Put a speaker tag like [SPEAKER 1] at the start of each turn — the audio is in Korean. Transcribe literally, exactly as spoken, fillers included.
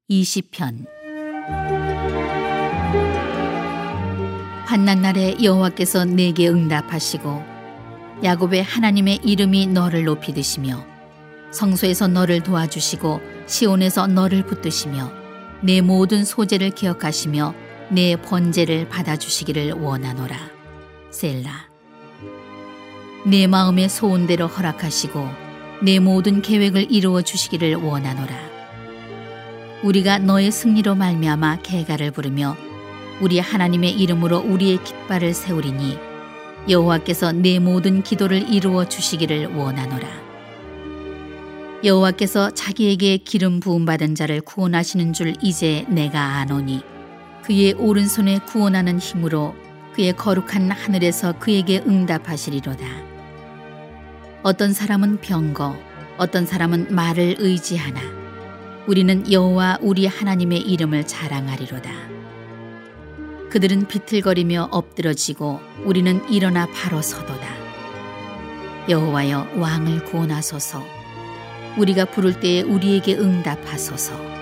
[SPEAKER 1] 이십 편. 환난날에 여호와께서 내게 응답하시고 야곱의 하나님의 이름이 너를 높이 드시며 성소에서 너를 도와주시고 시온에서 너를 붙드시며 내 모든 소재를 기억하시며 내 번제를 받아주시기를 원하노라. 셀라. 내 마음의 소원대로 허락하시고 내 모든 계획을 이루어 주시기를 원하노라. 우리가 너의 승리로 말미암아 개가를 부르며 우리 하나님의 이름으로 우리의 깃발을 세우리니 여호와께서 내 모든 기도를 이루어 주시기를 원하노라. 여호와께서 자기에게 기름 부음 받은 자를 구원하시는 줄 이제 내가 아노니 그의 오른손에 구원하는 힘으로 그의 거룩한 하늘에서 그에게 응답하시리로다. 어떤 사람은 병거, 어떤 사람은 말을 의지하나 우리는 여호와 우리 하나님의 이름을 자랑하리로다. 그들은 비틀거리며 엎드러지고 우리는 일어나 바로 서도다. 여호와여 왕을 구원하소서. 우리가 부를 때에 우리에게 응답하소서.